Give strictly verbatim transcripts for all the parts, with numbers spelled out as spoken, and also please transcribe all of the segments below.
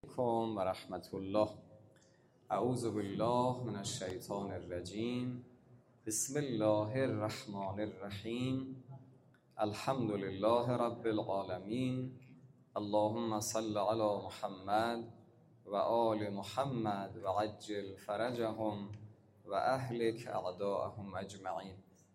علیکم و رحمت الله. اعوذ بالله من الشیطان الرجیم. بسم الله الرحمن الرحیم. الحمد لله رب العالمین. اللهم صل علی محمد و آل محمد و عجل فرجهم و اهلک اعداءهم اجمعین.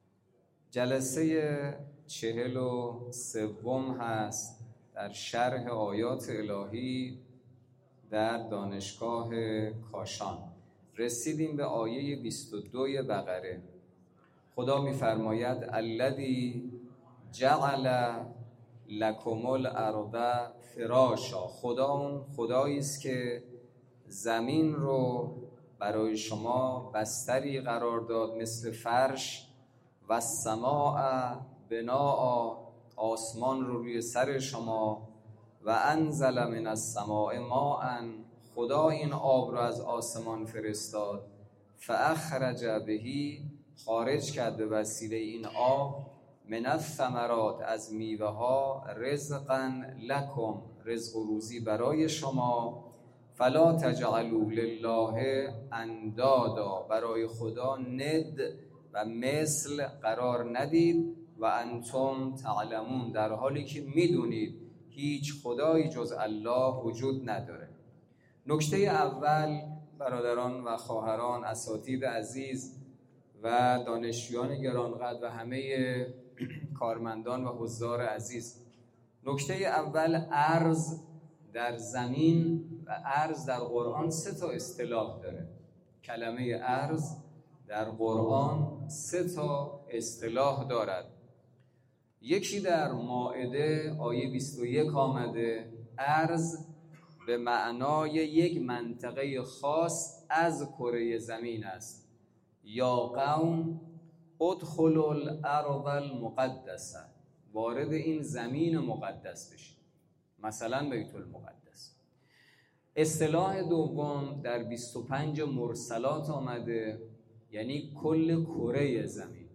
جلسه چهل و سوم هست در شرح آیات الهی در دانشگاه کاشان. رسیدیم به آیه بیست و دو بقره. خدا می‌فرماید الذی جعل لکم الارض فراشا. خدا اون خدایی است که زمین رو برای شما بستری قرار داد مثل فرش، و السماء بناء، آسمان رو روی سر شما، و انزل من السماء ماء، خدا این آب رو از آسمان فرستاد، فاخرج بهی، خارج کرد به وسیله این آب، من الثمرات، از میوه ها، رزقا لکم، رزق و روزی برای شما، فلا تجعلوا لله اندادا، برای خدا ند و مثل قرار ندید، و انتم تعلمون، در حالی که میدونید هیچ خدایی جز الله وجود نداره. نکته اول برادران و خواهران، اساتید عزیز و دانشجویان گرانقدر و همه کارمندان و حضار عزیز، نکته اول، ارض در زمین و ارض در قرآن سه تا اصطلاح داره. کلمه ارض در قرآن سه تا اصطلاح دارد. یکی در مائده آیه بیست و یک آمده، ارض به معنای یک منطقه خاص از کره زمین است. یا قوم ادخلوا الارض المقدسه، وارد این زمین مقدس بشید، مثلا بیت المقدس. اصطلاح دوم در بیست و پنج مرسلات آمده، یعنی کل کره زمین.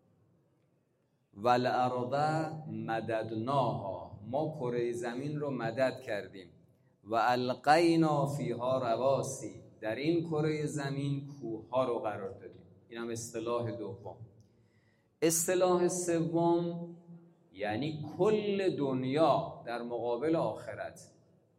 والارض مددناها، ما کره زمین رو مدد کردیم. و القینا فیها رواسی، در این کره زمین کوه‌ها رو قرار دادیم. این هم اصطلاح دوم. اصطلاح سوم یعنی کل دنیا در مقابل آخرت.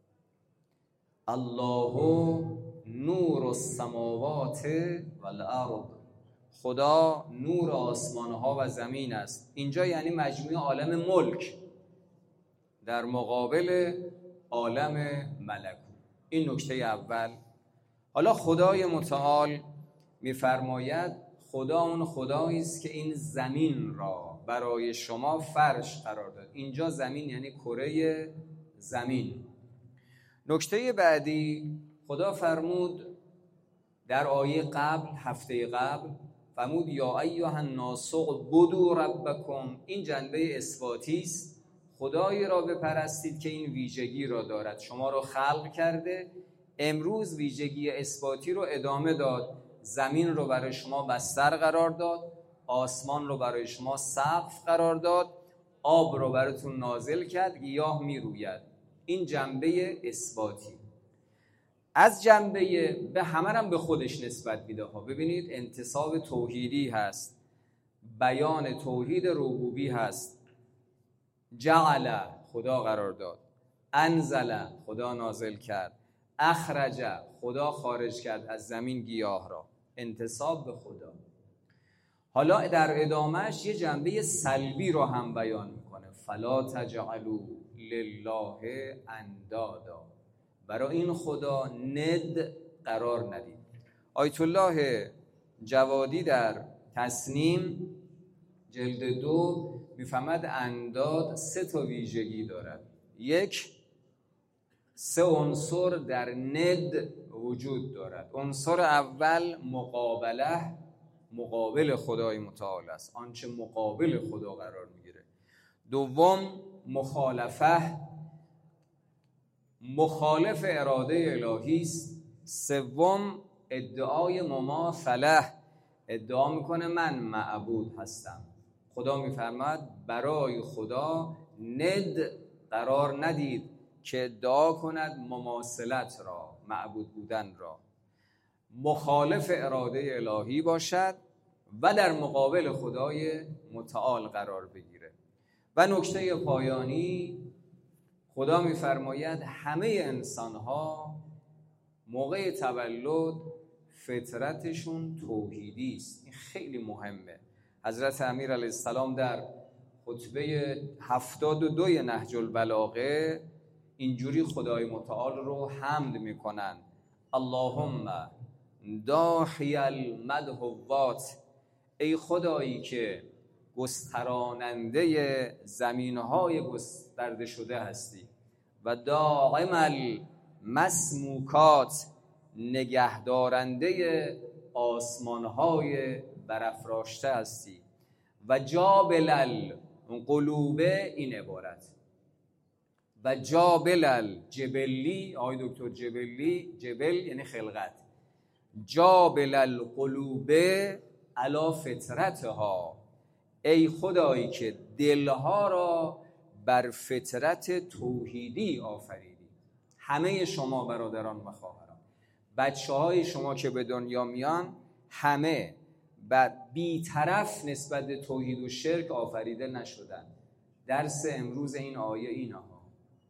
الله نور السماوات والارض، خدا نور آسمان‌ها و زمین است. اینجا یعنی مجموعه عالم ملک در مقابل عالم ملکوت. این نکته اول. حالا خدای متعال می‌فرماید خدا اون خدایی است که این زمین را برای شما فرش قرار داد. اینجا زمین یعنی کره زمین. نکته بعدی، خدا فرمود در آیه قبل، هفته قبل فرمود یا ایها الناس اعبدوا ربکم. این جنبه اثباتی است، خدایی را بپرستید که این ویژگی را دارد، شما را خلق کرده. امروز ویژگی اثباتی رو ادامه داد. زمین رو برای شما بستر قرار داد، آسمان رو برای شما سقف قرار داد، آب رو براتون نازل کرد، گیاه میروید. این جنبه اثباتی. از جنبه به همه هم به خودش نسبت میده ها. ببینید انتصاب توحیدی هست، بیان توحید ربوبی هست. جعل، خدا قرار داد. انزل، خدا نازل کرد. اخرج، خدا خارج کرد از زمین گیاه را. انتصاب به خدا. حالا در ادامهش یه جنبه سلبی رو هم بیان میکنه. فلا تجعلوا لله اندادا، برای این خدا ند قرار ندید. آیت الله جوادی در تصنیم جلد دو میفهمد انداد سه تا ویژگی دارد. یک، سه عنصر در ند وجود دارد. عنصر اول مقابله، مقابل خدای متعال است، آنچه مقابل خدا قرار میگیره. دوم مخالفه، مخالف اراده الهی است. سوم ادعای مماثله، ادعا میکنه من معبود هستم. خدا میفرماد برای خدا ند قرار ندید، که ادعا کند مماثلت را، معبود بودن را، مخالف اراده الهی باشد و در مقابل خدای متعال قرار بگیره. و نکته پایانی، خدا می‌فرماید همه انسان‌ها موقع تولد فطرتشون توحیدی است. این خیلی مهمه. حضرت امیر علیه السلام در خطبه هفتاد و دو نهج البلاغه اینجوری خدای متعال رو حمد میکنن: اللهم داحی المدحوات، ای خدایی که گستراننده زمینهای گسترده شده هستی، و داعم المسموکات، نگهدارنده آسمانهای برافراشته هستی، و جابل القلوب، این عبارت، و جابل الجبلی، آقای دکتر جبلی، جبل یعنی خلقت، جابل القلوب علی فطرتها، ای خدایی که دلها را بر فطرت توحیدی آفریدی. همه شما برادران و خواهران، بچه های شما که به دنیا میان همه بی‌طرف نسبت به توحید و شرک آفریده نشدن. درس امروز این آیه اینها: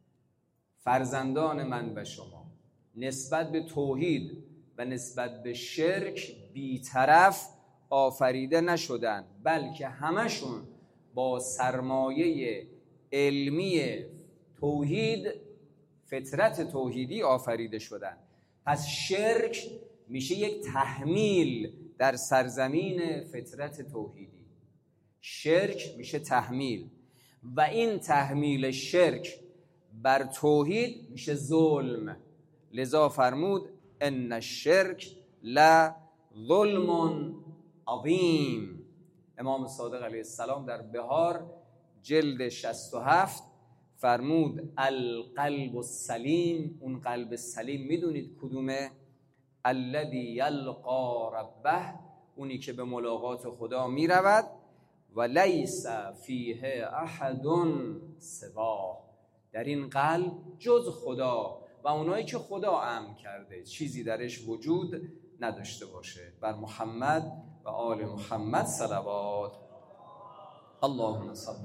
فرزندان من و شما نسبت به توحید و نسبت به شرک بی‌طرف آفریده نشدن، بلکه همشون با سرمایه علمی توحید، فطرت توحیدی آفریده شدن. پس شرک میشه یک تحمیل در سرزمین فطرت توحیدی. شرک میشه تحمیل، و این تحمیل شرک بر توحید میشه ظلم. لذا فرمود ان الشرک لظلم عظیم. امام صادق علیه السلام در بهار جلد شصت و هفت فرمود القلب السلیم، اون قلب سلیم میدونید کدومه؟ الذی یلقی ربه، اونی که به ملاقات خدا میرود، و لیس فیه احد سواه، در این قلب جز خدا و اونایی که خدا امر کرده چیزی درش وجود نداشته باشه. بر محمد و آل محمد صلوات. اللهم صل